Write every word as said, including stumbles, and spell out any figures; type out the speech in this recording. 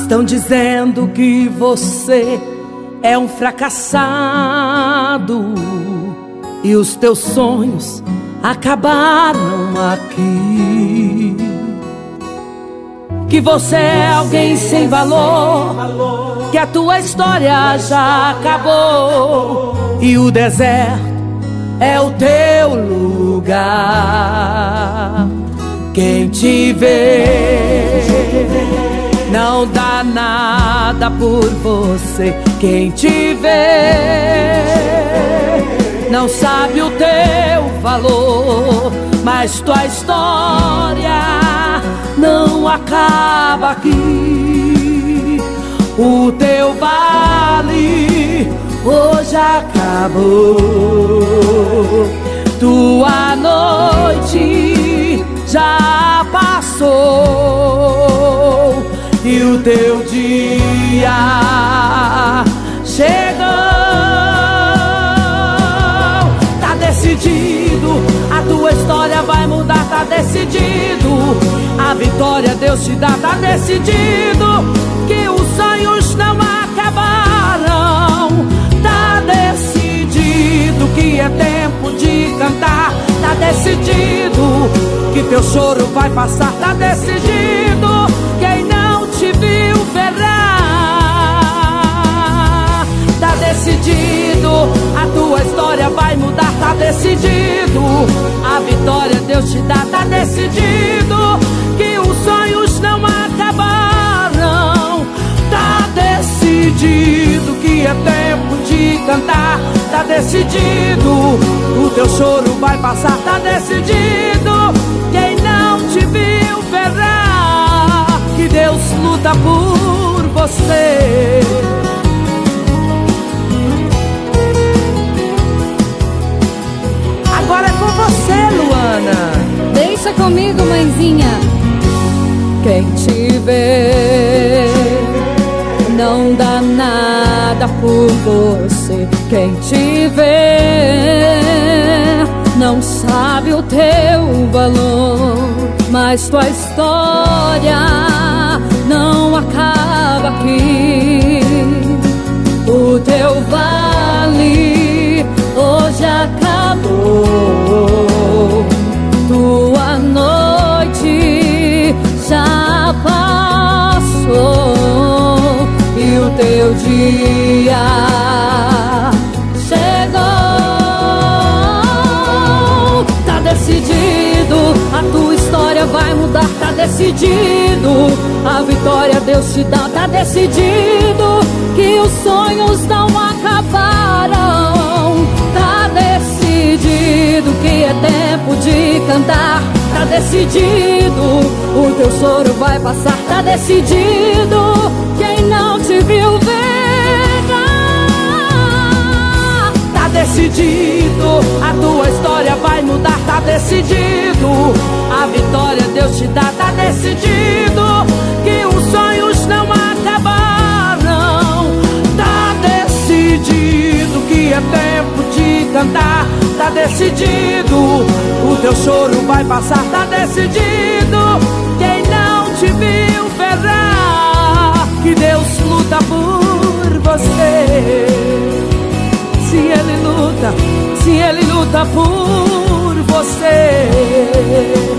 Estão dizendo que você é um fracassado e os teus sonhos acabaram aqui. Que você é alguém sem valor, que a tua história já acabou e o deserto é o teu lugar. Quem te vê não dá nada por você. Quem te vê não sabe o teu valor, mas tua história não acaba aqui. O teu vale hoje acabou. Tua noite já passou e o teu dia chegou. Tá decidido, a tua história vai mudar. Tá decidido, a vitória Deus te dá. Tá decidido que os sonhos não acabaram. Tá decidido que é tempo de cantar. Tá decidido que teu choro vai passar. Tá decidido, quem não te viu verá. Tá decidido, a tua história vai mudar. Tá decidido, a vitória Deus te dá. Tá decidido que os sonhos não acabaram. Tá decidido que é tempo de cantar. Tá decidido, o teu choro vai passar. Tá decidido, quem não te viu verá. Que Deus luta por você. Agora é com você, Luana. Deixa comigo, mãezinha. Quem te vê não dá nada por você. Quem te vê não sabe o teu valor, mas tua história não acaba aqui. O teu vale hoje acabou. Tua noite já passou e o teu dia chegou. Tá decidido, a tua história vai mudar. Tá decidido, a vitória Deus te dá. Tá decidido que os sonhos não acabaram. Tá decidido que é tempo de cantar. Tá decidido, o teu choro vai passar. Tá decidido, quem não te viu verá. Tá decidido, a tua história vai mudar. Tá decidido, a vitória Deus te dá. Tá decidido que os sonhos não acabaram. Tá decidido que é tempo de cantar. Tá decidido, o teu choro vai passar. Tá decidido, quem não te viu verá. Que Deus luta por você. Se Ele luta, se Ele luta por você.